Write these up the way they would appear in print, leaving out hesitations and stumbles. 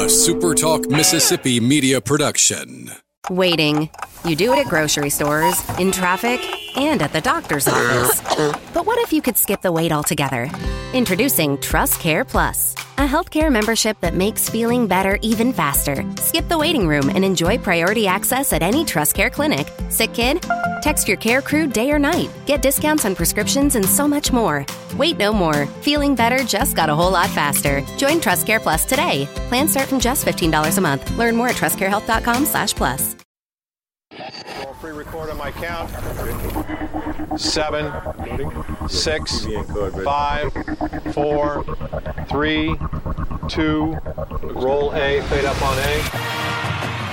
SuperTalk Mississippi media production. Waiting. You do it at grocery stores, in traffic, and at the doctor's office. But what if you could skip the wait altogether? Introducing TrustCare Plus, a healthcare membership that makes feeling better even faster. Skip the waiting room and enjoy priority access at any TrustCare clinic. Sick kid? Text your care crew day or night. Get discounts on prescriptions and so much more. Wait no more. Feeling better just got a whole lot faster. Join TrustCare Plus today. Plans start from just $15 a month. Learn more at trustcarehealth.com/plus. Free record on my count. 7, 6, 5, 4, 3, 2. Roll A. Fade up on A.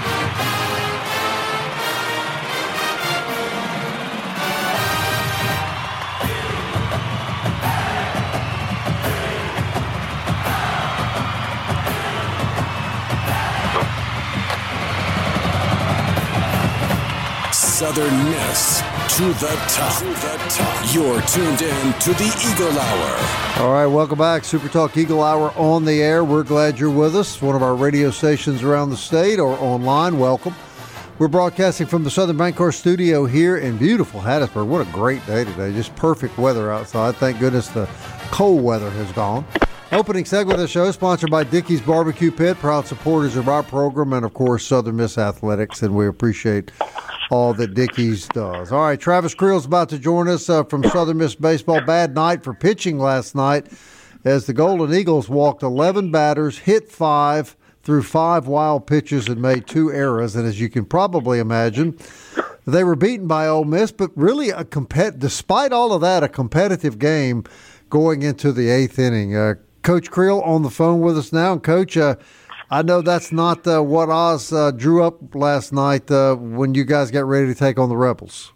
Southern Miss to the top. You're tuned in to the Eagle Hour. All right, welcome back. Super Talk Eagle Hour on the air. We're glad you're with us. One of our radio stations around the state or online. Welcome. We're broadcasting from the Southern Bancorp studio here in beautiful Hattiesburg. What a great day today. Just perfect weather outside. Thank goodness the cold weather has gone. Opening segment of the show sponsored by Dickey's Barbecue Pit, proud supporters of our program, and, of course, Southern Miss Athletics, and we appreciate all that Dickey's does. All right, Travis Creel's about to join us from Southern Miss Baseball. Bad night for pitching last night as the Golden Eagles walked 11 batters, hit 5, threw 5 wild pitches, and made 2 errors. And as you can probably imagine, they were beaten by Ole Miss, but really, despite all of that, a competitive game going into the 8th inning. Coach Creel on the phone with us now. And, Coach, I know that's not what Oz drew up last night when you guys got ready to take on the Rebels.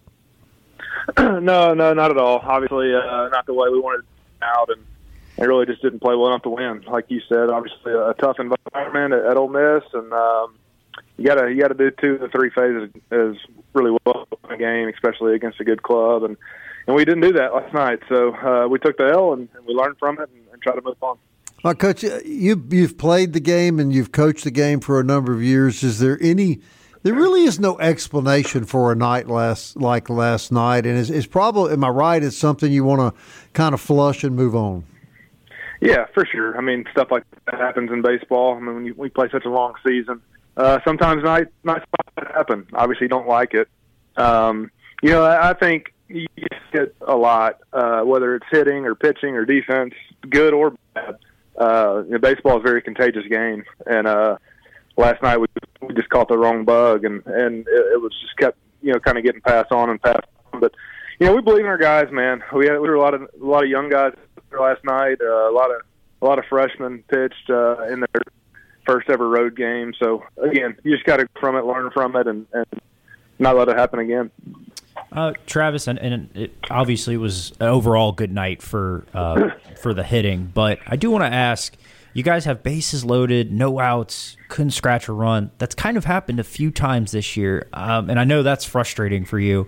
No, not at all. Obviously, not the way we wanted it out, and they really just didn't play well enough to win. Like you said, obviously a tough environment at Ole Miss, and you got to do 2 of the 3 phases as really well in a game, especially against a good club, and we didn't do that last night. So we took the L and we learned from it and tried to move on. Well, Coach, you've played the game and you've coached the game for a number of years. There really is no explanation for a night like last night, and it's probably, am I right, it's something you want to kind of flush and move on? Yeah, for sure. I mean, stuff like that happens in baseball. I mean, when we play such a long season, sometimes nights happen. Obviously, you don't like it. I think you get a lot, whether it's hitting or pitching or defense, good or bad. Baseball is a very contagious game, and last night we just caught the wrong bug, and it was just kept kind of getting passed on. But we believe in our guys, man. We were a lot of young guys there last night. A lot of freshmen pitched in their first ever road game. So again, you just got to from it, learn from it, and not let it happen again. Travis, and it obviously was an overall good night for the hitting, but I do want to ask, you guys have bases loaded, no outs, couldn't scratch a run. That's kind of happened a few times this year, and I know that's frustrating for you.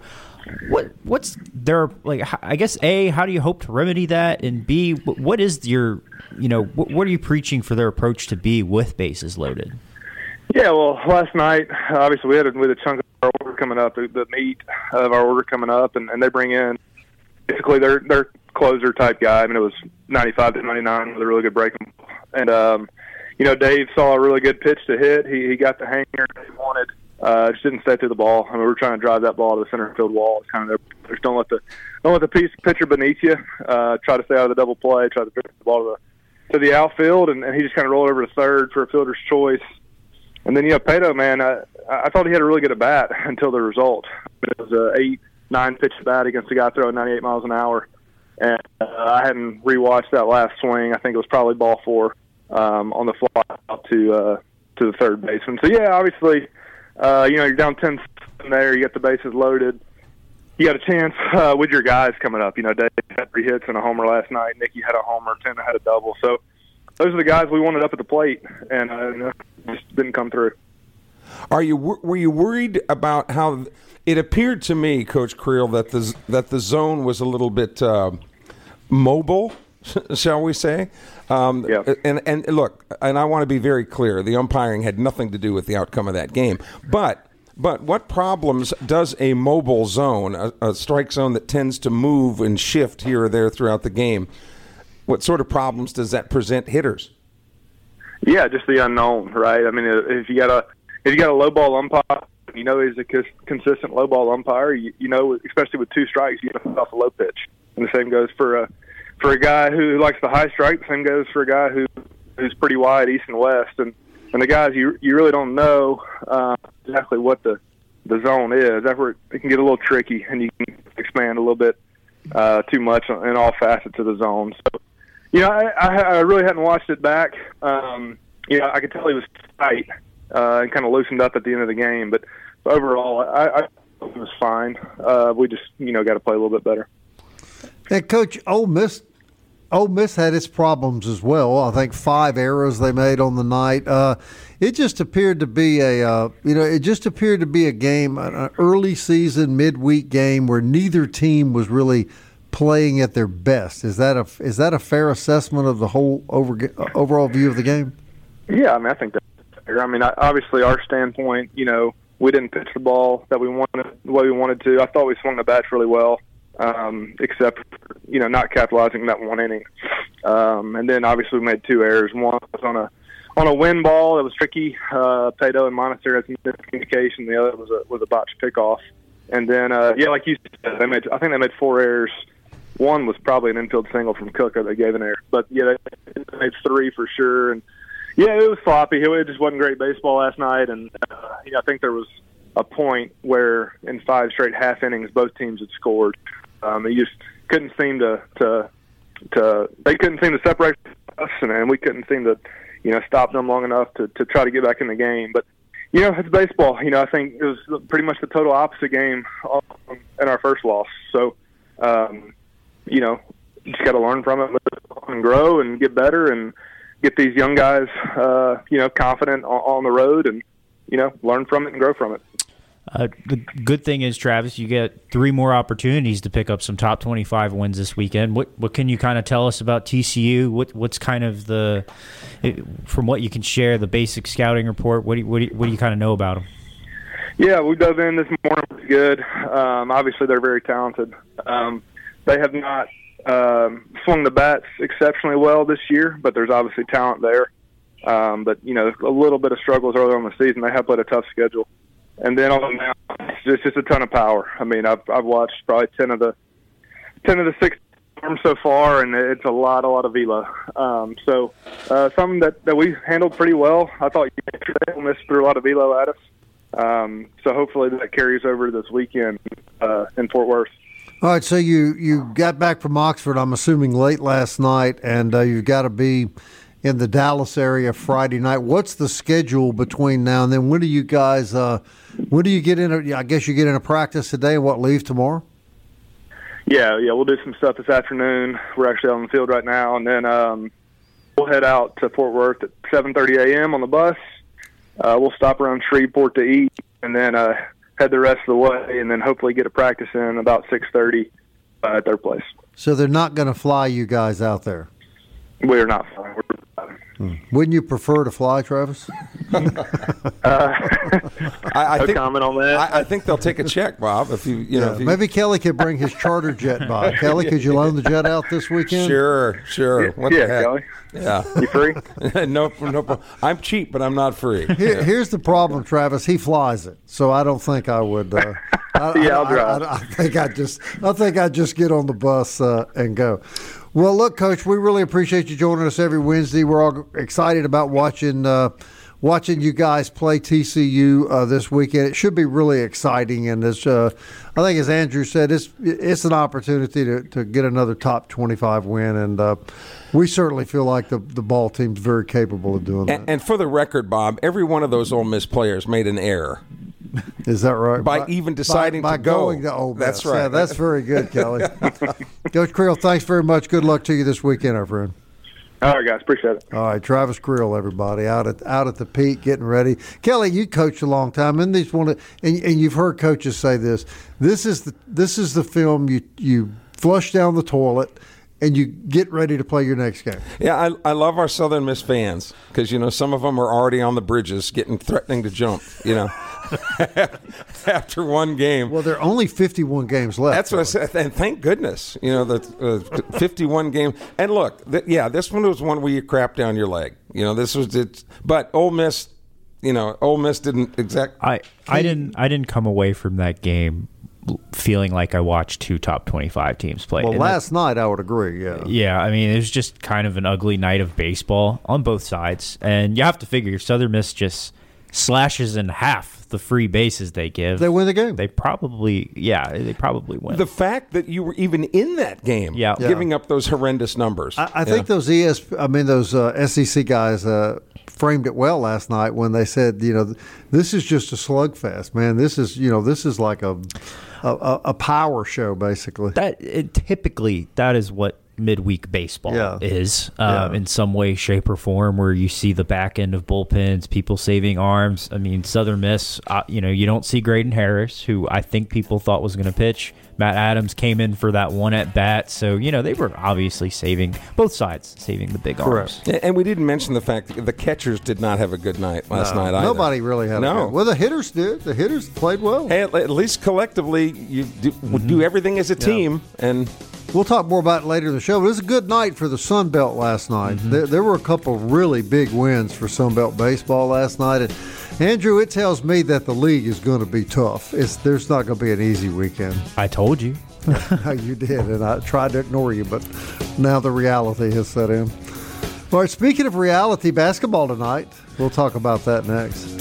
What's there, like, I guess, A, how do you hope to remedy that, and B, what is your, what are you preaching for their approach to be with bases loaded? Yeah, well, last night, obviously, we had a chunk of our order coming up, the meat of our order coming up, and they bring in basically their closer-type guy. I mean, it was 95 to 99 with a really good breaking ball. And, Dave saw a really good pitch to hit. He got the hanger he wanted. Just didn't stay through the ball. I mean, we were trying to drive that ball to the center field wall. It's kind of just don't let the pitcher beneath you. Try to stay out of the double play. Try to pitch the ball to the outfield, and he just kind of rolled over to third for a fielder's choice. And then, Pato, man, I thought he had a really good at-bat until the result. It was an 8-9 pitch at-bat against a guy throwing 98 miles an hour. And I hadn't rewatched that last swing. I think it was probably ball 4 on the fly out to the third baseman. So, yeah, obviously, you're down 10 there. You got the bases loaded. You got a chance with your guys coming up. Dave had 3 hits and a homer last night. Nicky had a homer. Tanner had a double. So, those are the guys we wanted up at the plate, and just didn't come through. Were you worried about how it appeared to me, Coach Creel, that the zone was a little bit mobile shall we say? Yeah. And look, and I want to be very clear, the umpiring had nothing to do with the outcome of that game. But what problems does a mobile zone, a strike zone that tends to move and shift here or there throughout the game, what sort of problems does that present hitters? Yeah, just the unknown, right? I mean, if you got a low ball umpire, you know he's a consistent low ball umpire. You know, especially with 2 strikes, you know off a low pitch, and the same goes for a guy who likes the high strike. The same goes for a guy who's pretty wide east and west, and the guys you really don't know exactly what the zone is. That's where it can get a little tricky, and you can expand a little bit too much in all facets of the zone. So, you know, I really hadn't watched it back. You know, I could tell he was tight and kind of loosened up at the end of the game, but overall, I thought it was fine. We just, you know, got to play a little bit better. And Coach, Ole Miss had its problems as well. I think 5 errors they made on the night. It just appeared to be a game, an early season midweek game where neither team was really playing at their best. Is that a fair assessment of the whole overall view of the game? Yeah, I mean, I think that's fair. I mean, obviously our standpoint, you know, we didn't pitch the ball that we wanted the way we wanted to. I thought we swung the bats really well, except for, you know, not capitalizing that one inning. And then obviously we made 2 errors. One was on a wind ball that was tricky. Pato and Monastery had some miscommunication. The other was a botched pickoff. And then like you said, I think they made 4 errors. One was probably an infield single from Cook that they gave an error. But yeah, they made 3 for sure. And yeah, it was sloppy. It just wasn't great baseball last night. And you know, I think there was a point where in 5 straight half innings, both teams had scored. They just couldn't seem to they couldn't seem to separate us, and we couldn't seem to, you know, stop them long enough to try to get back in the game. But you know, it's baseball. You know, I think it was pretty much the total opposite game in our first loss. So, you know, you just got to learn from it and grow and get better and get these young guys, you know, confident on the road and, you know, learn from it and grow from it. The good thing is, Travis, you get 3 more opportunities to pick up some top 25 wins this weekend. What can you kind of tell us about TCU? What's kind of from what you can share, the basic scouting report? What do you kind of know about them? Yeah, we dove in this morning. It was good. Obviously, they're very talented. They have not swung the bats exceptionally well this year, but there's obviously talent there. But you know, a little bit of struggles early on in the season. They have played a tough schedule. And then on the mound, it's just a ton of power. I mean, I've watched probably 10 of the 6 arms so far, and it's a lot of velo. So something that we handled pretty well. I thought you missed through a lot of velo at us. So hopefully that carries over to this weekend in Fort Worth. All right, so you got back from Oxford, I'm assuming, late last night, and you've got to be in the Dallas area Friday night. What's the schedule between now and then? When do you guys when do you get in? I guess you get into practice today and leave tomorrow? Yeah, we'll do some stuff this afternoon. We're actually on the field right now, and then we'll head out to Fort Worth at 7:30 a.m. on the bus. We'll stop around Shreveport to eat, and then head the rest of the way, and then hopefully get a practice in about 6:30 at their place. So they're not going to fly you guys out there? We are not flying. Wouldn't you prefer to fly, Travis? I think, comment on that. I think they'll take a check, Bob. If you know, maybe Kelly could bring his charter jet by. Kelly, could you loan the jet out this weekend? Sure. What the heck? Kelly. Yeah, you free? No problem. I'm cheap, but I'm not free. Here's the problem, Travis. He flies it, so I don't think I would. I'll drive. I think I just get on the bus and go. Well, look, Coach, we really appreciate you joining us every Wednesday. We're all excited about watching you guys play TCU this weekend. It should be really exciting, and I think, as Andrew said, it's an opportunity to get another top 25 win, and we certainly feel like the ball team's very capable of doing that. And for the record, Bob, every one of those Ole Miss players made an error. Is that right? By even deciding by to go. Going to Ole Miss. That's right. Yeah, that's very good, Kelly. Coach Creel, thanks very much. Good luck to you this weekend, our friend. All right, guys. Appreciate it. All right, Travis Creel, everybody, out at the peak, getting ready. Kelly, you coached a long time, and you've heard coaches say this. This is the film you flush down the toilet, and you get ready to play your next game. Yeah, I love our Southern Miss fans because, some of them are already on the bridges threatening to jump, after one game. Well, there are only 51 games left. That's what I said, and thank goodness, the 51 game. And look, this one was one where you crap down your leg. This was it. But Ole Miss, Ole Miss didn't exactly. I didn't come away from that game feeling like I watched two top 25 teams play. Well, last night I would agree, yeah. Yeah, I mean, it was just kind of an ugly night of baseball on both sides. And you have to figure Southern Miss just slashes in half the free bases they give. They win the game. They probably win. The fact that you were even in that game, giving up those horrendous numbers. I think those SEC guys framed it well last night when they said, this is just a slugfest, man. This is like a power show, basically. Typically, that is what midweek baseball is in some way, shape, or form, where you see the back end of bullpens, people saving arms. I mean, Southern Miss, you don't see Graydon Harris, who I think people thought was going to pitch. Matt Adams came in for that one at bat, so they were obviously saving both sides, saving the big arms. And we didn't mention the fact that the catchers did not have a good night last night either. Nobody really had a good. Well, the hitters did. The hitters played well. Hey, at least collectively, you do everything as a team, and we'll talk more about it later in the show. But it was a good night for the Sun Belt last night. There were a couple of really big wins for Sun Belt baseball last night. And Andrew, it tells me that the league is going to be tough. There's not going to be an easy weekend. I told you. You did, and I tried to ignore you, but now the reality has set in. All right, speaking of reality, basketball tonight. We'll talk about that next.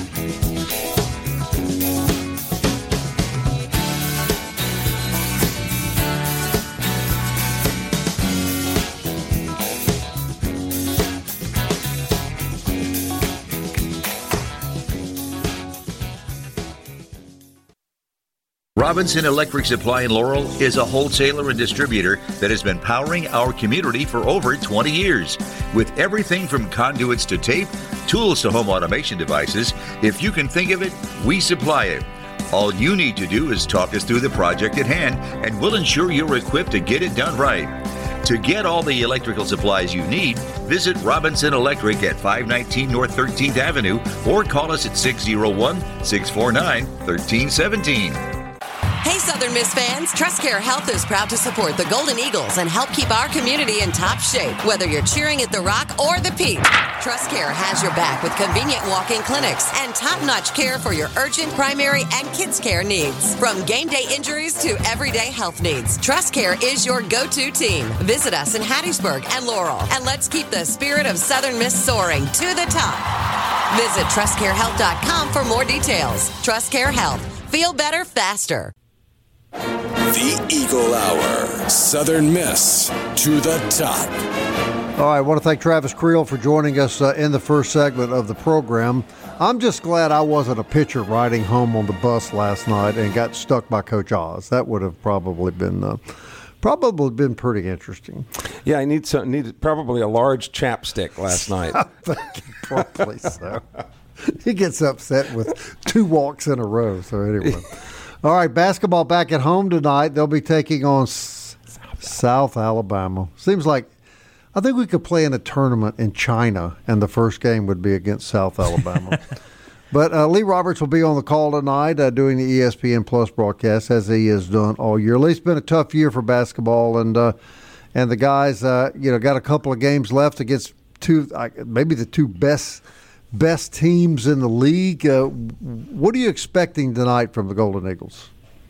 Robinson Electric Supply in Laurel is a wholesaler and distributor that has been powering our community for over 20 years. With everything from conduits to tape, tools to home automation devices, if you can think of it, we supply it. All you need to do is talk us through the project at hand, and we'll ensure you're equipped to get it done right. To get all the electrical supplies you need, visit Robinson Electric at 519 North 13th Avenue or call us at 601-649-1317. Hey, Southern Miss fans, TrustCare Health is proud to support the Golden Eagles and help keep our community in top shape, whether you're cheering at the Rock or the Peak. TrustCare has your back with convenient walk-in clinics and top-notch care for your urgent, primary, and kids' care needs. From game day injuries to everyday health needs, TrustCare is your go-to team. Visit us in Hattiesburg and Laurel, and let's keep the spirit of Southern Miss soaring to the top. Visit TrustCareHealth.com for more details. TrustCare Health. Feel better faster. The Eagle Hour. Southern Miss to the top. All right, I want to thank Travis Creel for joining us in the first segment of the program. I'm just glad I wasn't a pitcher riding home on the bus last night and got stuck by Coach Oz. That would have probably been pretty interesting. Yeah, I needed probably a large chapstick last night. Probably so. He gets upset with 2 walks in a row. So anyway. All right, basketball back at home tonight. They'll be taking on South Alabama. Seems like I think we could play in a tournament in China, and the first game would be against South Alabama. But Lee Roberts will be on the call tonight doing the ESPN Plus broadcast, as he has done all year. Lee's been a tough year for basketball, and the guys got a couple of games left against maybe the two best teams in the league. What are you expecting tonight from the Golden Eagles?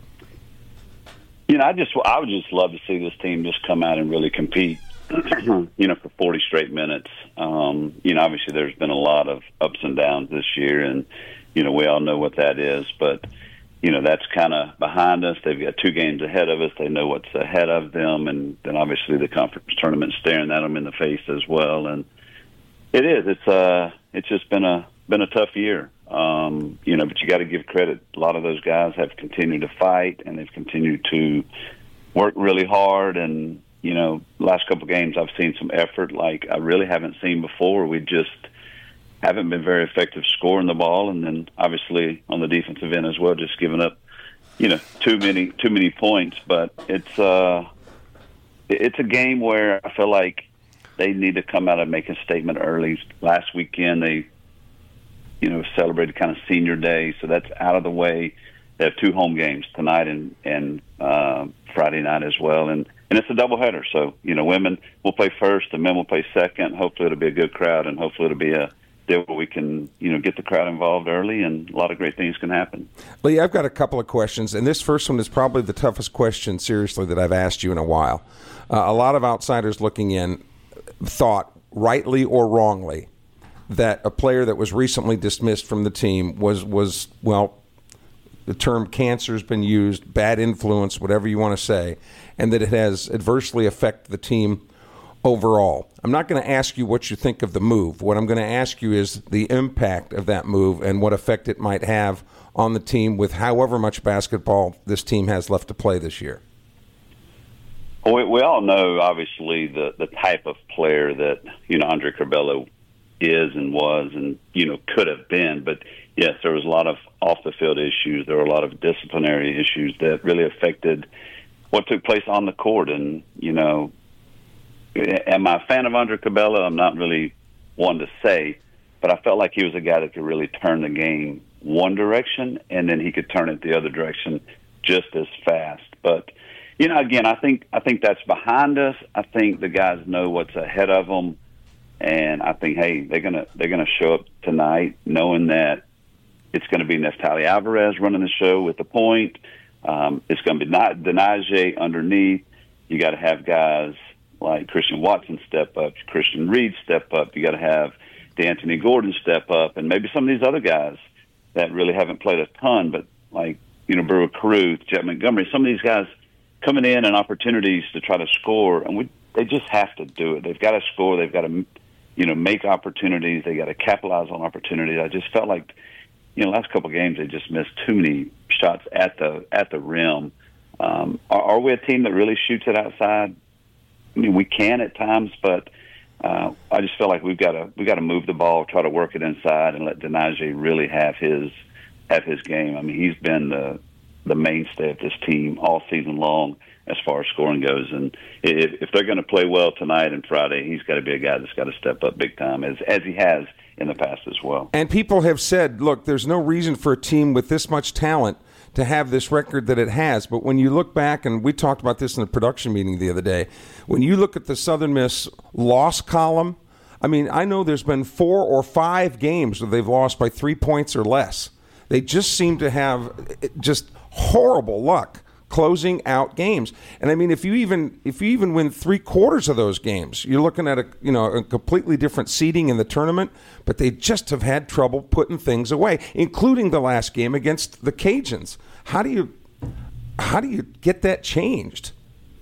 I would just love to see this team just come out and really compete, for 40 straight minutes. Obviously there's been a lot of ups and downs this year, and, we all know what that is, but, that's kind of behind us. They've got 2 games ahead of us. They know what's ahead of them, and then obviously the conference tournament staring at them in the face as well. And it is. It's just been a tough year, but you got to give credit. A lot of those guys have continued to fight, and they've continued to work really hard. And last couple of games I've seen some effort like I really haven't seen before. We just haven't been very effective scoring the ball, and then obviously on the defensive end as well, just giving up too many points. But it's it's a game where I feel like they need to come out and make a statement early. Last weekend, they, celebrated kind of senior day, so that's out of the way. They have 2 home games tonight and Friday night as well, and it's a doubleheader. So, women will play first and men will play second. Hopefully it'll be a good crowd, and hopefully it'll be a deal where we can, get the crowd involved early, and a lot of great things can happen. Lee, I've got a couple of questions, and this first one is probably the toughest question, seriously, that I've asked you in a while. A lot of outsiders looking in thought, rightly or wrongly, that a player that was recently dismissed from the team was the term cancer has been used, bad influence, whatever you want to say, and that it has adversely affected the team overall. I'm not going to ask you what you think of the move. What I'm going to ask you is the impact of that move and what effect it might have on the team with however much basketball this team has left to play this year. We all know, obviously, the type of player that, Andre Curbelo is and was and, could have been. But, yes, there was a lot of off-the-field issues. There were a lot of disciplinary issues that really affected what took place on the court. And, am I a fan of Andre Curbelo? I'm not really one to say. But I felt like he was a guy that could really turn the game one direction, and then he could turn it the other direction just as fast. But, again, I think that's behind us. I think the guys know what's ahead of them. And I think, hey, they're gonna show up tonight knowing that it's going to be Neftali Alvarez running the show with the point. It's going to be not Denaje underneath. You got to have guys like Christian Watson step up, Christian Reed step up. You got to have D'Anthony Gordon step up, and maybe some of these other guys that really haven't played a ton, but like Brewer Caruth, Jet Montgomery, some of these guys coming in and opportunities to try to score, and they just have to do it. They've got to score. They've got to make opportunities. They got to capitalize on opportunities. I just felt like, last couple of games they just missed too many shots at the rim. Are we a team that really shoots it outside? I mean, we can at times, but I just feel like we've got to move the ball, try to work it inside, and let Denaje really have his game. I mean, he's been the mainstay of this team all season long as far as scoring goes. And if they're going to play well tonight and Friday, he's got to be a guy that's got to step up big time, as he has in the past as well. And people have said, look, there's no reason for a team with this much talent to have this record that it has. But when you look back, and we talked about this in the production meeting the other day, when you look at the Southern Miss loss column, I mean, I know there's been 4 or 5 games where they've lost by 3 points or less. They just seem to have just horrible luck closing out games. And I mean, if you even win 3/4 of those games, you're looking at a completely different seeding in the tournament. But they just have had trouble putting things away, including the last game against the Cajuns. How do you get that changed?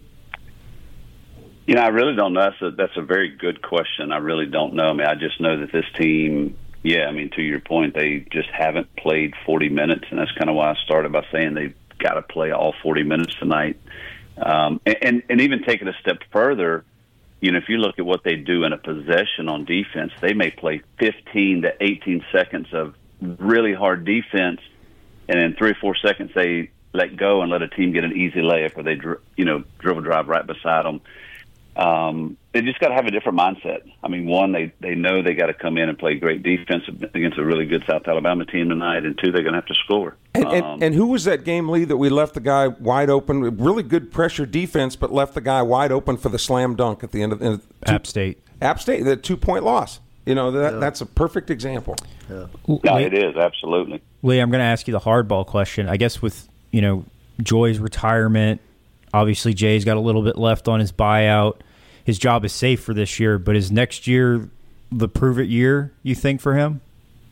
I really don't know. That's a very good question. I really don't know. I mean, I just know that this team, to your point, they just haven't played 40 minutes, and that's kind of why I started by saying they've got to play all 40 minutes tonight. And even take it a step further, if you look at what they do in a possession on defense, they may play 15 to 18 seconds of really hard defense, and in 3 or 4 seconds they let go and let a team get an easy layup, or they dribble drive right beside them. They just got to have a different mindset. I mean, one, they know they got to come in and play great defense against a really good South Alabama team tonight, and 2, they're going to have to score. And who was that game, Lee, that we left the guy wide open? Really good pressure defense, but left the guy wide open for the slam dunk at the end of App State. App State, the 2-point loss. That's a perfect example. Yeah. No, it is, absolutely. Lee, I'm going to ask you the hardball question. I guess with, Joy's retirement, obviously Jay's got a little bit left on his buyout. His job is safe for this year, but is next year the prove-it year, you think, for him?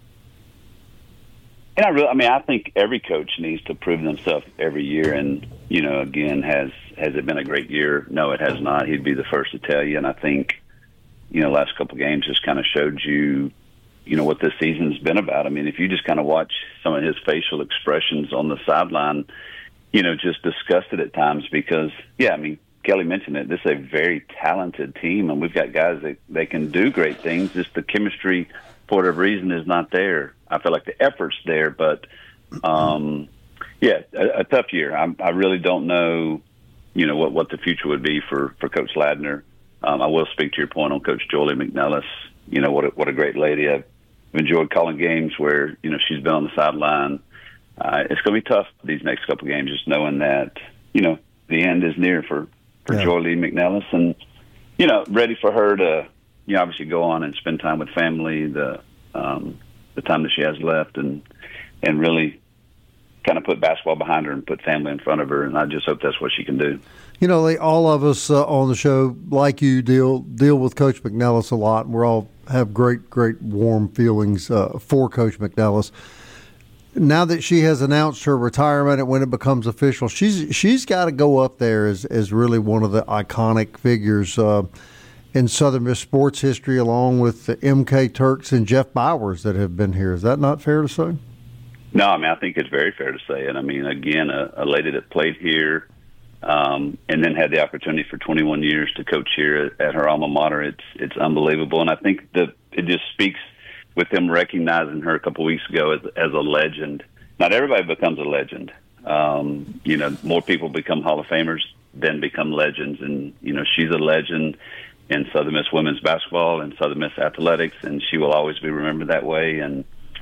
And I think every coach needs to prove themselves every year. And, again, has it been a great year? No, it has not. He'd be the first to tell you. And I think, last couple of games just kind of showed you, what this season's been about. I mean, if you just kind of watch some of his facial expressions on the sideline, just disgusted at times because, Kelly mentioned it. This is a very talented team, and we've got guys that they can do great things. Just the chemistry, for whatever reason, is not there. I feel like the effort's there, but a tough year. I really don't know, what the future would be for Coach Ladner. I will speak to your point on Coach Jolie McNellis. What a great lady. I've enjoyed calling games where, she's been on the sideline. It's going to be tough these next couple of games, just knowing that, the end is near for Jolie McNellis, and, ready for her to, obviously go on and spend time with family, the time that she has left, and really kind of put basketball behind her and put family in front of her, and I just hope that's what she can do. Lee, all of us on the show, like you, deal with Coach McNellis a lot, and we all have great warm feelings for Coach McNellis. Now that she has announced her retirement and when it becomes official, she's got to go up there as really one of the iconic figures in Southern Miss sports history, along with the M.K. Turks and Jeff Bowers that have been here. Is that not fair to say? No, I think it's very fair to say it. Again, a lady that played here and then had the opportunity for 21 years to coach here at her alma mater. It's unbelievable, and I think that it just speaks with them recognizing her a couple of weeks ago as a legend. Not everybody becomes a legend. More people become Hall of Famers than become legends, and she's a legend in Southern Miss women's basketball and Southern Miss athletics, and she will always be remembered that way. And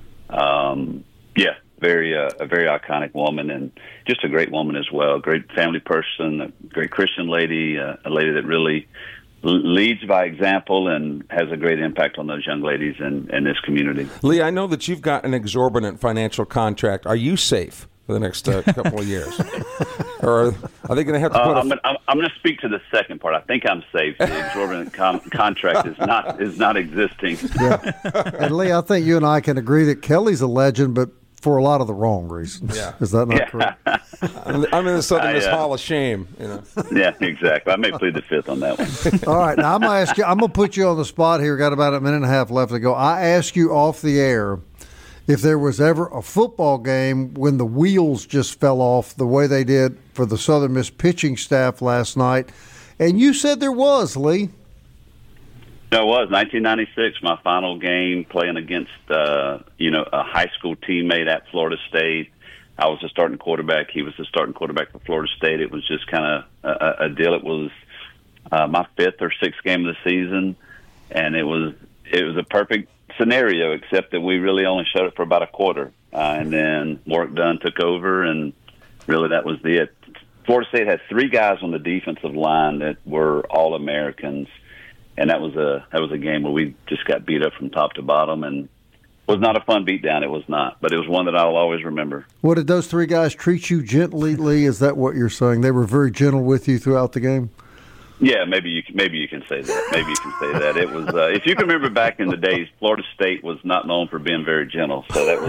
a very iconic woman, and just a great woman as well. Great family person, a great Christian lady, a lady that really leads by example and has a great impact on those young ladies in this community. Lee, I know that you've got an exorbitant financial contract. Are you safe for the next couple of years? Or are they going to have to put I'm going to speak to the second part. I think I'm safe. The exorbitant contract is not existing. Yeah. And Lee, I think you and I can agree that Kelly's a legend, but for a lot of the wrong reasons. Yeah. Is that not correct? I'm in the Southern Miss Hall of Shame. Yeah, exactly. I may plead the fifth on that one. All right. Now, I'm going to ask you, I'm going to put you on the spot here. Got about a minute and a half left to go. I asked you off the air if there was ever a football game when the wheels just fell off the way they did for the Southern Miss pitching staff last night. And you said there was, Lee. No, it was 1996, my final game playing against, a high school teammate at Florida State. I was the starting quarterback. He was the starting quarterback for Florida State. It was just kind of a deal. It was my fifth or sixth game of the season, and it was a perfect scenario, except that we really only showed it for about a quarter. And then Warwick Dunn took over, and really that was it. Florida State had three guys on the defensive line that were All-Americans. And that was a game where we just got beat up from top to bottom, and it was not a fun beatdown. It was not, but it was one that I'll always remember. What, did those three guys treat you gently, Lee? Is that what you're saying? They were very gentle with you throughout the game? Yeah, maybe you can say that. Maybe you can say that. It was if you can remember back in the days, Florida State was not known for being very gentle, so that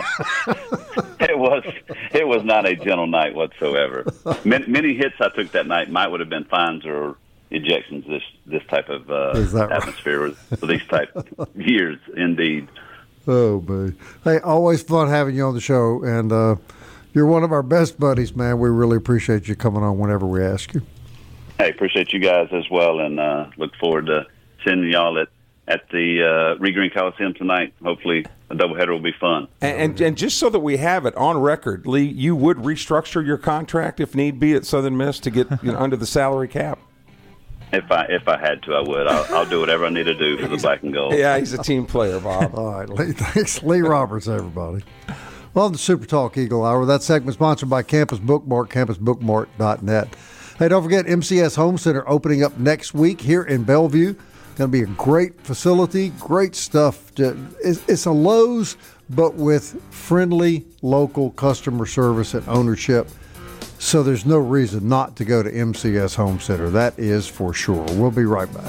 was it was not a gentle night whatsoever. Many hits I took that night would have been fines or ejections. This type of atmosphere for these type of years, indeed. Oh, man. Hey, always fun having you on the show, and you're one of our best buddies, man. We really appreciate you coming on whenever we ask you. Hey, appreciate you guys as well, and look forward to seeing y'all at the Reed Green Coliseum tonight. Hopefully a doubleheader will be fun. And just so that we have it on record, Lee, you would restructure your contract if need be at Southern Miss to get under the salary cap? If I had to, I would. I'll do whatever I need to do for the black and gold. Yeah, he's a team player, Bob. All right, Lee. Thanks. Lee Roberts, everybody. Well, the Super Talk Eagle Hour. That segment sponsored by Campus Bookmark, campusbookmark.net. Hey, don't forget MCS Home Center opening up next week here in Bellevue. Going to be a great facility, great stuff. It's a Lowe's, but with friendly local customer service and ownership. So there's no reason not to go to MCS Home Center. That is for sure. We'll be right back.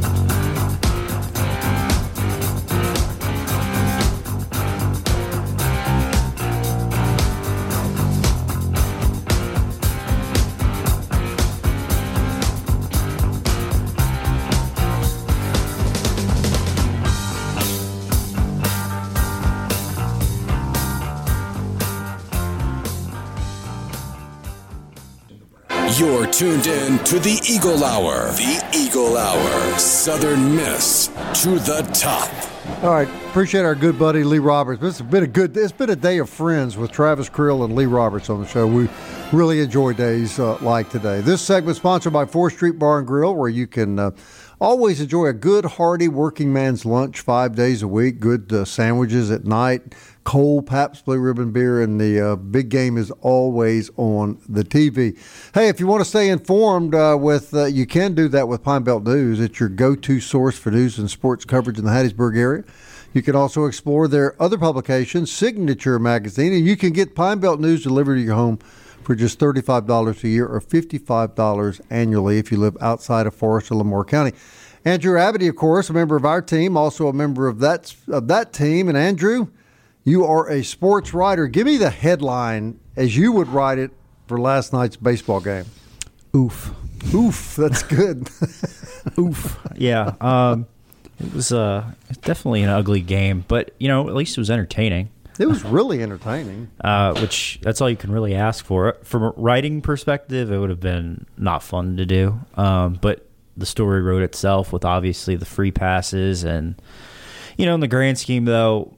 You're tuned in to the Eagle Hour. The Eagle Hour. Southern Miss to the top. All right. Appreciate our good buddy Lee Roberts. It's been a day of friends with Travis Krill and Lee Roberts on the show. We Really enjoy days like today. This segment is sponsored by 4th Street Bar and Grill, where you can always enjoy a good, hearty working man's lunch 5 days a week, good sandwiches at night, cold Pabst Blue Ribbon beer, and the big game is always on the TV. Hey, if you want to stay informed, you can do that with Pine Belt News. It's your go-to source for news and sports coverage in the Hattiesburg area. You can also explore their other publications, Signature Magazine, and you can get Pine Belt News delivered to your home for just $35 a year or $55 annually if you live outside of Forest or Lamar County. Andrew Abity, of course, a member of our team, also a member of that team. And Andrew, you are a sports writer. Give me the headline as you would write it for last night's baseball game. Oof. Oof, that's good. Oof. Yeah. It was definitely an ugly game, but, at least it was entertaining. It was really entertaining. Which that's all you can really ask for. From a writing perspective, it would have been not fun to do. But the story wrote itself with obviously the free passes. And, in the grand scheme, though,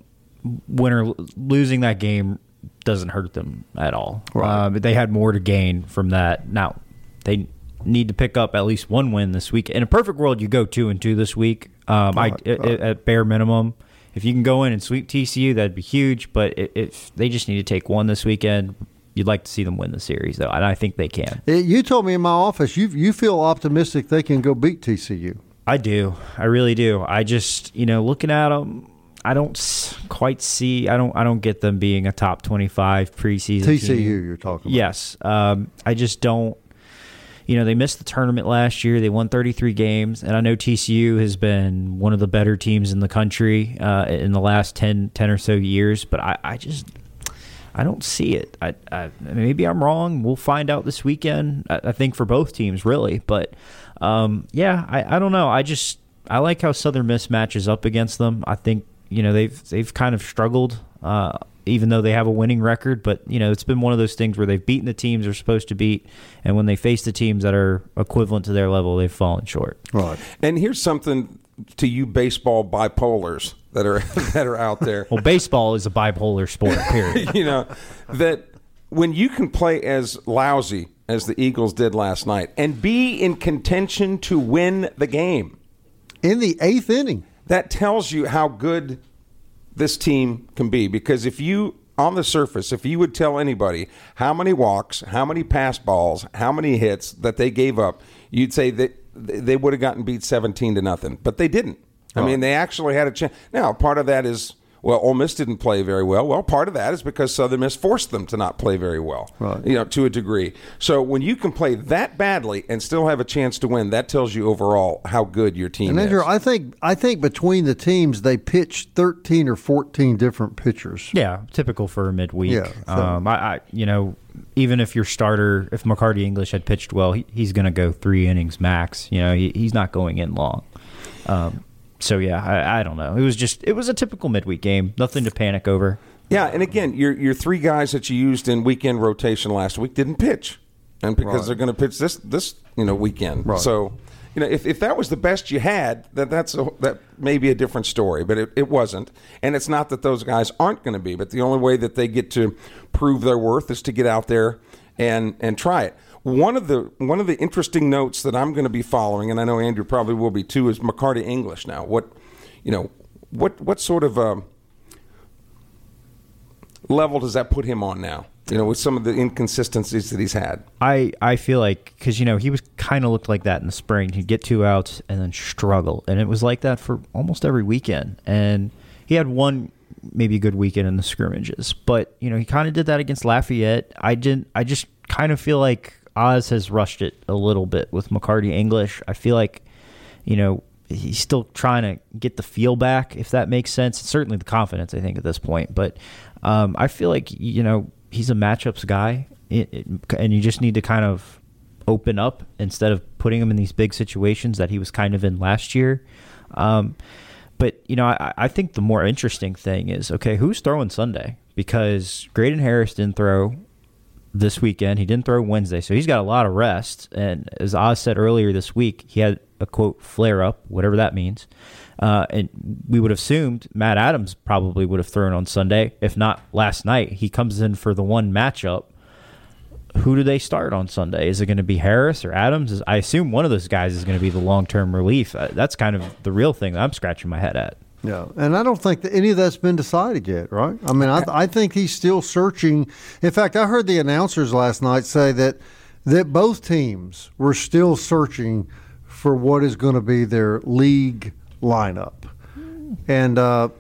losing that game doesn't hurt them at all. Right. But they had more to gain from that. Now, they need to pick up at least one win this week. In a perfect world, you go 2-2 this week. At bare minimum. If you can go in and sweep TCU, that'd be huge. But if they just need to take one this weekend, you'd like to see them win the series, though, and I think they can. You told me in my office you feel optimistic they can go beat TCU. I do. I really do. I just, looking at them, I don't quite see. I don't get them being a top 25 preseason TCU team. You're talking about. Yes. I just don't. They missed the tournament last year. They won 33 games, and I know TCU has been one of the better teams in the country in the last 10 or so years, but I don't see it. Maybe I'm wrong. We'll find out this weekend, I think, for both teams, really. But, I don't know. I like how Southern Miss matches up against them. I think, they've kind of struggled even though they have a winning record, but it's been one of those things where they've beaten the teams they're supposed to beat, and when they face the teams that are equivalent to their level, they've fallen short. Right. And here's something to you baseball bipolars that are out there. Well, baseball is a bipolar sport, period. That when you can play as lousy as the Eagles did last night and be in contention to win the game in the 8th inning, that tells you how good this team can be. Because if you, on the surface, if you would tell anybody how many walks, how many pass balls, how many hits that they gave up, you'd say that they would have gotten beat 17-0. But they didn't. I mean, they actually had a chance. Now, part of that is, Ole Miss didn't play very well. Well, part of that is because Southern Miss forced them to not play very well, to a degree. So when you can play that badly and still have a chance to win, that tells you overall how good your team is. Andrew, I think between the teams, they pitched 13 or 14 different pitchers. Yeah, typical for a midweek. Yeah, so. Even if your starter, if McCarty English had pitched well, he's going to go 3 innings max. He's not going in long. So, I don't know. It was a typical midweek game. Nothing to panic over. Yeah, and again, your 3 guys that you used in weekend rotation last week didn't pitch. And because they're going to pitch this weekend. Right. So, if that was the best you had, that may be a different story. But it wasn't. And it's not that those guys aren't going to be. But the only way that they get to prove their worth is to get out there and try it. One of the interesting notes that I'm going to be following, and I know Andrew probably will be too, is McCarty English now. What sort of level does that put him on now? With some of the inconsistencies that he's had. I feel like, because he was kind of looked like that in the spring. He'd get 2 outs and then struggle, and it was like that for almost every weekend. And he had one maybe good weekend in the scrimmages, but he kind of did that against Lafayette. I just kind of feel like Oz has rushed it a little bit with McCarty English. I feel like, he's still trying to get the feel back, if that makes sense. Certainly the confidence, I think, at this point. But I feel like, he's a matchups guy, and you just need to kind of open up instead of putting him in these big situations that he was kind of in last year. But, I think the more interesting thing is, okay, who's throwing Sunday? Because Graydon Harris didn't throw this weekend. He didn't throw Wednesday, so he's got a lot of rest. And as Oz said earlier this week, he had a, quote, flare-up, whatever that means. And we would have assumed Matt Adams probably would have thrown on Sunday, if not last night. He comes in for the one matchup. who do they start on Sunday? Is it going to be Harris or Adams? I assume one of those guys is going to be the long-term relief. That's kind of the real thing that I'm scratching my head at. Yeah, and I don't think that any of that's been decided yet, right? I mean, I think he's still searching. In fact, I heard the announcers last night say that both teams were still searching for what is going to be their league lineup. And,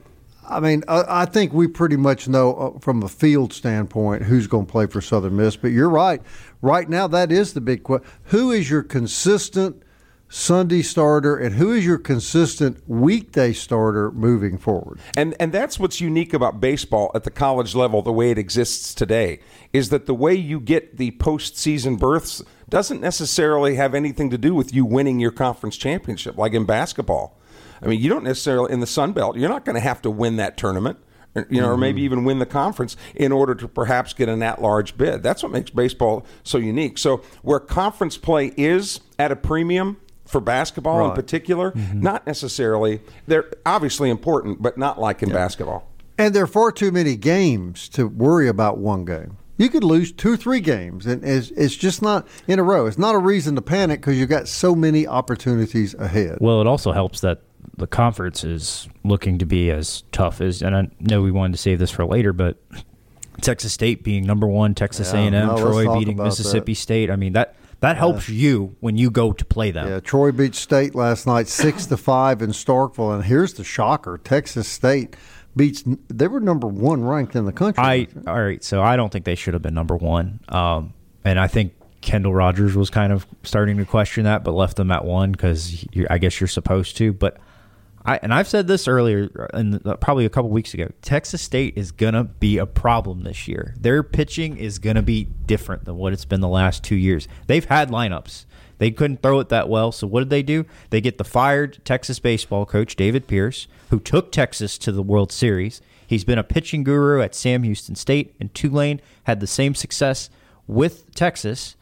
I mean, I think we pretty much know from a field standpoint who's going to play for Southern Miss. But you're right. Right now, that is the big question. Who is your consistent Sunday starter and who is your consistent weekday starter moving forward? And that's what's unique about baseball at the college level, the way it exists today, is that the way you get the postseason berths doesn't necessarily have anything to do with you winning your conference championship, like in basketball. I mean, you don't necessarily, in the Sun Belt, you're not going to have to win that tournament, or maybe even win the conference in order to perhaps get an at-large bid. That's what makes baseball so unique. So where conference play is at a premium for basketball in particular, not necessarily, they're obviously important, but not like in basketball. And there are far too many games to worry about one game. You could lose 2 or 3 games, and it's just not in a row. It's not a reason to panic because you've got so many opportunities ahead. Well, it also helps that the conference is looking to be as tough as, and I know we wanted to save this for later, but Texas State being number 1, Texas A&M, Troy beating Mississippi State. I mean, that helps you when you go to play them. Yeah, Troy beat State last night 6-5 in Starkville, and here's the shocker: Texas State they were number 1 ranked in the country. All right, so I don't think they should have been number 1, and I think Kendall Rogers was kind of starting to question that, but left them at 1 because I guess you're supposed to, but. I've said this earlier, probably a couple weeks ago. Texas State is going to be a problem this year. Their pitching is going to be different than what it's been the last 2 years. They've had lineups. They couldn't throw it that well, so what did? They get the fired Texas baseball coach, David Pierce, who took Texas to the World Series. He's been a pitching guru at Sam Houston State, and Tulane had the same success with Texas.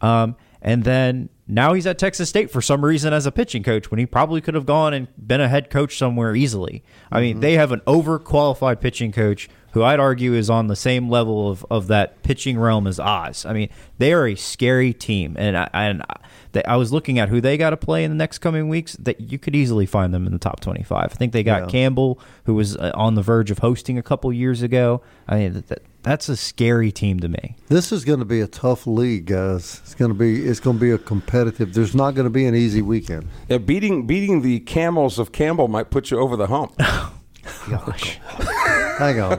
And then now he's at Texas State for some reason as a pitching coach when he probably could have gone and been a head coach somewhere easily. I mean, they have an overqualified pitching coach who I'd argue is on the same level of that pitching realm as Oz. I mean, they are a scary team. And I was looking at who they got to play in the next coming weeks, that you could easily find them in the top 25. I think they got Campbell, who was on the verge of hosting a couple years ago. I mean, that's a scary team to me. This is going to be a tough league, guys. It's going to be a competitive. There's not going to be an easy weekend. Yeah, beating the Camels of Campbell might put you over the hump. Gosh. Hang on.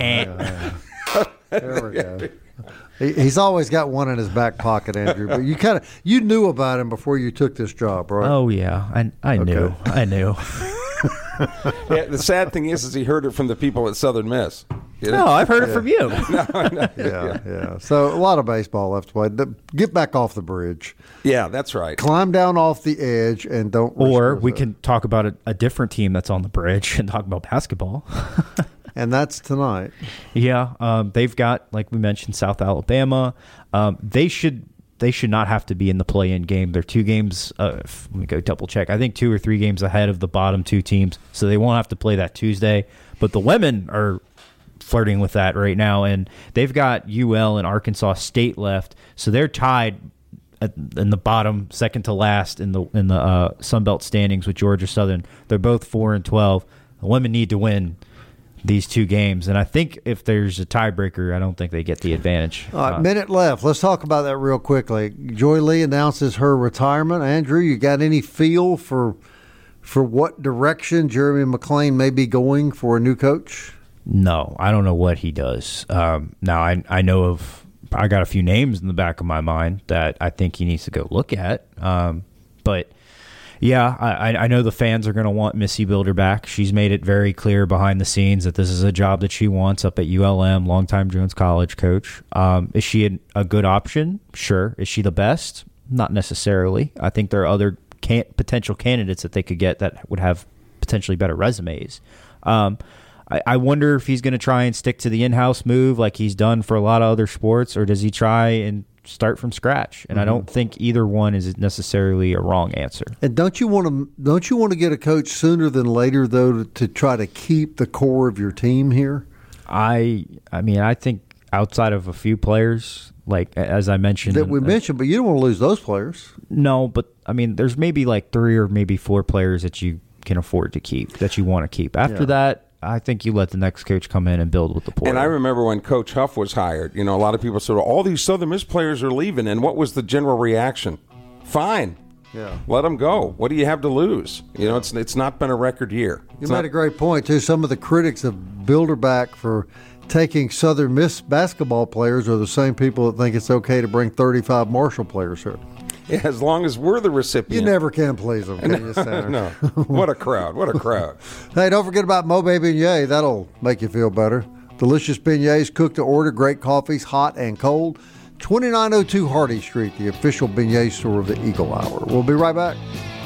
There we go. He's always got one in his back pocket, Andrew. But you knew about him before you took this job, right? Oh yeah, I knew. Yeah, the sad thing is he heard it from the people at Southern Miss. No, I've heard it from you. No. Yeah. So a lot of baseball left to play. Get back off the bridge. Yeah, that's right. Climb down off the edge and don't. Or we can talk about a different team that's on the bridge and talk about basketball. And that's tonight. Yeah, they've got, like we mentioned, South Alabama. They should not have to be in the play-in game. They're 2 games. Let me go double check. I think 2 or 3 games ahead of the bottom 2 teams, so they won't have to play that Tuesday. But the women are flirting with that right now, and they've got UL and Arkansas State left, so they're tied in the bottom, second to last in the Sun Belt standings with Georgia Southern. They're both 4-12. The women need to win these 2 games, and I think if there's a tiebreaker, I don't think they get the advantage. All right, minute left. Let's talk about that real quickly. Joy Lee announces her retirement. Andrew, you got any feel for what direction Jeremy McClain may be going for a new coach? No, I don't know what he does. Now, I know I got a few names in the back of my mind that I think he needs to go look at. But yeah, I know the fans are going to want Missy Builder back. She's made it very clear behind the scenes that this is a job that she wants up at ULM, longtime Jones College coach. Is she a good option? Sure. Is she the best? Not necessarily. I think there are other potential candidates that they could get that would have potentially better resumes. I wonder if he's going to try and stick to the in-house move like he's done for a lot of other sports, or does he try and start from scratch? And I don't think either one is necessarily a wrong answer. And don't you want to get a coach sooner than later, though, to try to keep the core of your team here? I mean, I think outside of a few players, like as I mentioned. That we mentioned, but you don't want to lose those players. No, but I mean, there's maybe like 3 or maybe 4 players that you can afford to keep, that you want to keep. After that, I think you let the next coach come in and build with the portal. And I remember when Coach Huff was hired, a lot of people said, all these Southern Miss players are leaving. And what was the general reaction? Fine. Yeah. Let them go. What do you have to lose? It's not been a record year. You made a great point, too. Some of the critics of Bilderback for taking Southern Miss basketball players are the same people that think it's okay to bring 35 Marshall players here. Yeah, as long as we're the recipient. You never can please them, can you, Sanders? No. What a crowd. What a crowd. Hey, don't forget about Mobe Beignet. That'll make you feel better. Delicious beignets cooked to order, great coffees, hot and cold. 2902 Hardy Street, the official beignet store of the Eagle Hour. We'll be right back.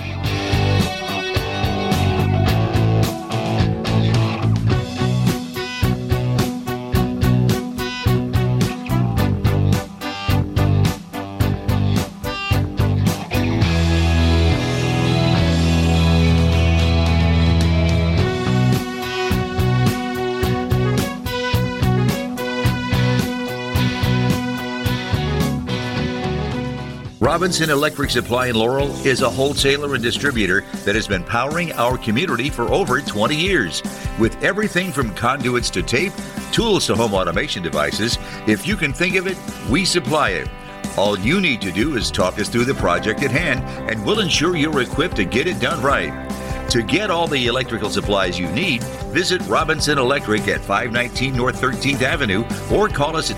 Robinson Electric Supply in Laurel is a wholesaler and distributor that has been powering our community for over 20 years. With everything from conduits to tape, tools to home automation devices, if you can think of it, we supply it. All you need to do is talk us through the project at hand, and we'll ensure you're equipped to get it done right. To get all the electrical supplies you need, visit Robinson Electric at 519 North 13th Avenue or call us at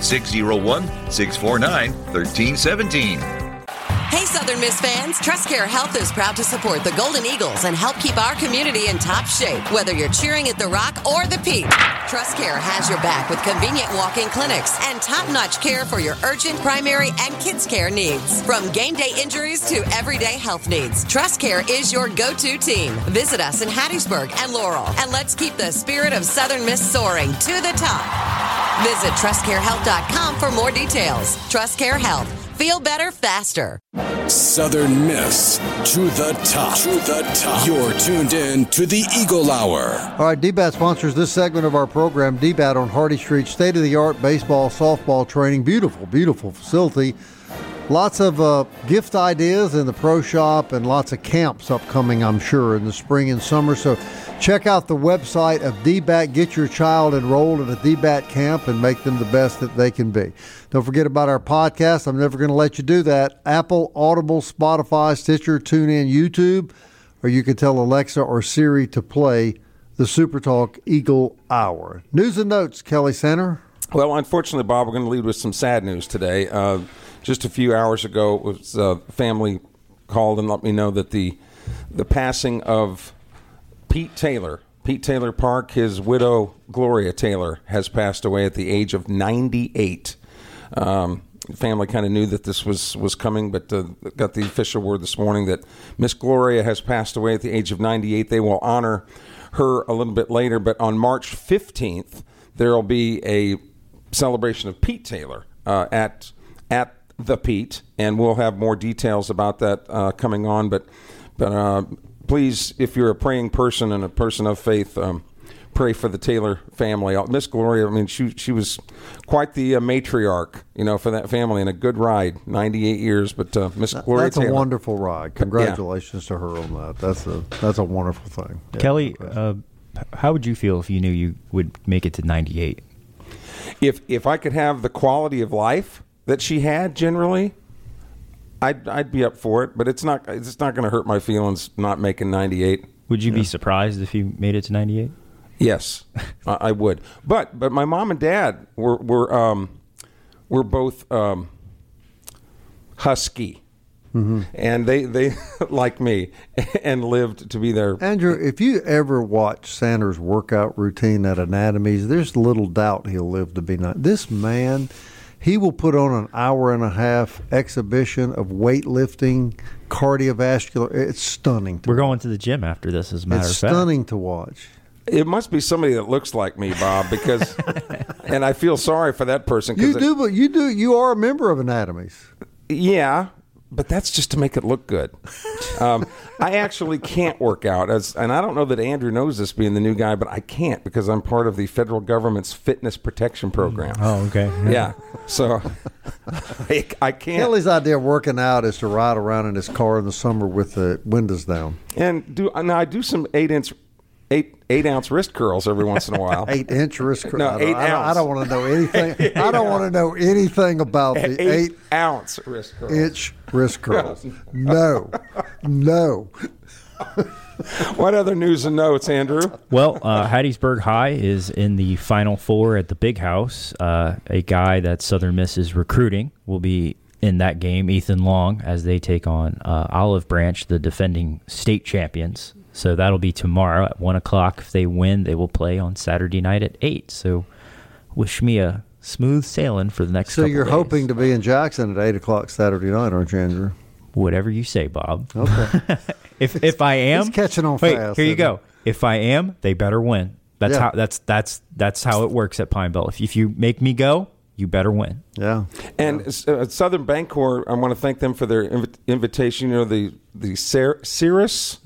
601-649-1317. Hey, Southern Miss fans, TrustCare Health is proud to support the Golden Eagles and help keep our community in top shape, whether you're cheering at the Rock or the Peak. TrustCare has your back with convenient walk-in clinics and top-notch care for your urgent, primary, and kids' care needs. From game day injuries to everyday health needs, TrustCare is your go-to team. Visit us in Hattiesburg and Laurel, and let's keep the spirit of Southern Miss soaring to the top. Visit TrustCareHealth.com for more details. TrustCare Health. Feel better faster. Southern Miss to the top. To the top. You're tuned in to the Eagle Hour. All right, DBAT sponsors this segment of our program. DBAT on Hardy Street, state-of-the-art baseball, softball training. Beautiful, beautiful facility. Lots of gift ideas in the pro shop and lots of camps upcoming, I'm sure, in the spring and summer. So check out the website of DBAT. Get your child enrolled in a DBAT camp and make them the best that they can be. Don't forget about our podcast. I'm never going to let you do that. Apple, Audible, Spotify, Stitcher, TuneIn, YouTube, or you can tell Alexa or Siri to play the SuperTalk Eagle Hour. News and notes, Kelly Center. Well, unfortunately, Bob, we're going to lead with some sad news today. Just a few hours ago, it was family called and let me know that the passing of Pete Taylor Park, his widow Gloria Taylor, has passed away at the age of 98. Family kind of knew that this was coming, but got the official word this morning that Miss Gloria has passed away at the age of 98. They will honor her a little bit later, but on March 15th, there will be a celebration of Pete Taylor at the Pete, and we'll have more details about that coming on. But please, if you're a praying person and a person of faith, pray for the Taylor family. Miss Gloria, I mean, she was quite the matriarch, for that family, and a good ride, 98 years. But Miss Gloria That's Taylor. A wonderful ride. Congratulations to her on that. That's a wonderful thing. Yeah, Kelly, how would you feel if you knew you would make it to 98? If I could have the quality of life that she had, generally, I'd be up for it. But it's not going to hurt my feelings not making 98. Would you be surprised if you made it to 98? Yes, I would. But my mom and dad were both Husky. Mm-hmm. And they like me, and lived to be there. Andrew, if you ever watch Sanders' workout routine at Anatomies, there's little doubt he'll live to be 90. This man, he will put on an hour-and-a-half exhibition of weightlifting, cardiovascular. It's stunning. We're going to the gym after this, as a matter of fact. It's stunning to watch. It must be somebody that looks like me, Bob, because, and I feel sorry for that person. You do, but you are a member of Anatomies. Yeah, but that's just to make it look good. I actually can't work out, and I don't know that Andrew knows this, being the new guy, but I can't because I'm part of the federal government's fitness protection program. Oh, okay. Yeah, so I can't. Kelly's idea of working out is to ride around in his car in the summer with the windows down. And I do some 8-ounce wrist curls every once in a while. 8-inch wrist curls. No, 8 ounce. I don't want to know anything. I don't want to know anything about the 8-ounce wrist curls. Inch wrist curls. No. What other news and notes, Andrew? Well, Hattiesburg High is in the Final Four at the Big House. A guy that Southern Miss is recruiting will be in that game, Ethan Long, as they take on Olive Branch, the defending state champions. So that'll be tomorrow at 1 o'clock. If they win, they will play on Saturday night at 8. So wish me a smooth sailing for the next couple So you're days. hoping to be in Jackson at 8 o'clock Saturday night, aren't you, Andrew? Whatever you say, Bob. Okay. If I am, He's catching on wait, fast. here you go. If I am, they better win. That's Yeah. how that's how it works at Pine Belt. If you make me go, you better win. Yeah. And Southern Bancorp, I want to thank them for their invitation. You know, the Cirrus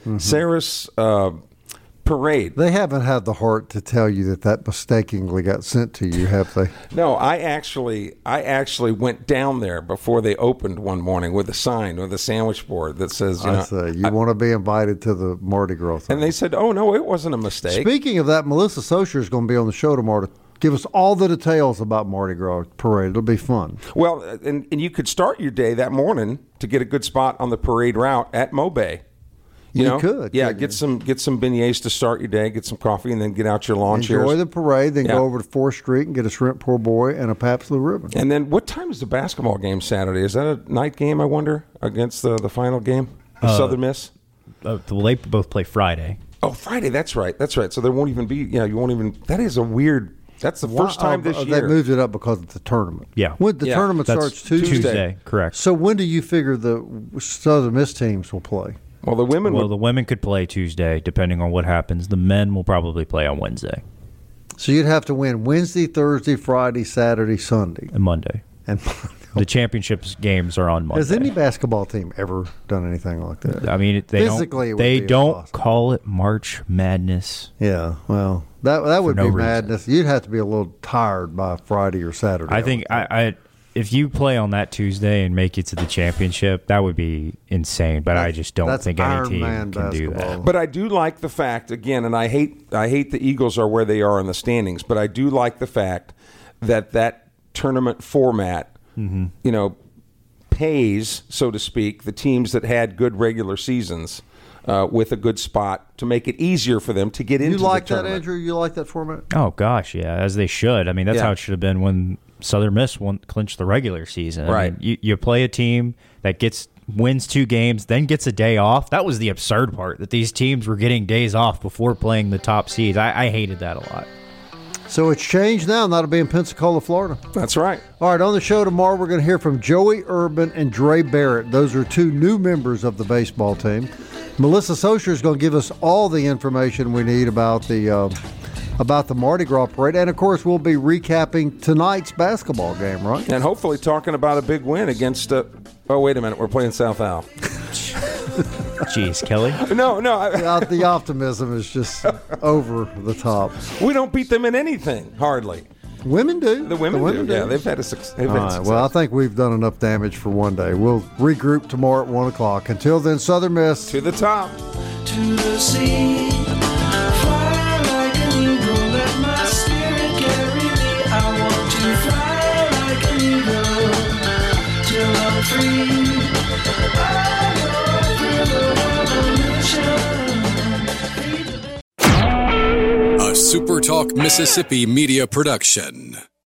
parade. They haven't had the heart to tell you that mistakenly got sent to you, have they? No, I actually went down there before they opened one morning with a sign with a sandwich board that says, you want to be invited to the Mardi Gras thing. And they said, "Oh no, it wasn't a mistake." Speaking of that, Melissa Socher is going to be on the show tomorrow to give us all the details about Mardi Gras parade. It'll be fun. Well, and you could start your day that morning to get a good spot on the parade route at Mobay. You could. Yeah, get some beignets to start your day, get some coffee, and then get out your lawn chairs. Enjoy the parade, then go over to 4th Street and get a shrimp po' boy and a Pabst Blue Ribbon. And then what time is the basketball game Saturday? Is that a night game, I wonder, against the final game of Southern Miss? Well, they both play Friday. Oh, Friday, that's right. So there won't even be, you won't even, that is a weird, that's the first time this year. They moved it up because of the tournament. Yeah. When the tournament starts Tuesday, correct. So when do you figure the Southern Miss teams will play? Well, the women could play Tuesday, depending on what happens. The men will probably play on Wednesday. So you'd have to win Wednesday, Thursday, Friday, Saturday, Sunday. And Monday. And the championships games are on Monday. Has any basketball team ever done anything like that? I mean, they don't call it March Madness. Yeah, well, that would be madness. You'd have to be a little tired by Friday or Saturday. I think if you play on that Tuesday and make it to the championship, that would be insane. But I just don't think any team can do that. But I do like the fact, again, and I hate the Eagles are where they are in the standings, but I do like the fact that tournament format, pays, so to speak, the teams that had good regular seasons with a good spot to make it easier for them to get into the tournament. You like that, Andrew? You like that format? Oh, gosh, yeah, as they should. I mean, that's how it should have been when Southern Miss clinched the regular season. Right. I mean, you play a team that wins 2 games, then gets a day off. That was the absurd part, that these teams were getting days off before playing the top seeds. I hated that a lot. So it's changed now, and that'll be in Pensacola, Florida. That's right. All right, on the show tomorrow, we're going to hear from Joey Urban and Dre Barrett. Those are 2 new members of the baseball team. Melissa Socher is going to give us all the information we need about the Mardi Gras parade. And, of course, we'll be recapping tonight's basketball game, right? And hopefully talking about a big win against oh, wait a minute. We're playing South Al. Jeez, Kelly. No. The optimism is just over the top. We don't beat them in anything, hardly. Women do. The women do. Yeah, they've had a success. Well, I think we've done enough damage for one day. We'll regroup tomorrow at 1 o'clock. Until then, Southern Miss. To the top. To the sea. Fly like an eagle. Let my spirit carry me. I want to fly like an eagle. Till I'm free. A SuperTalk Mississippi media production.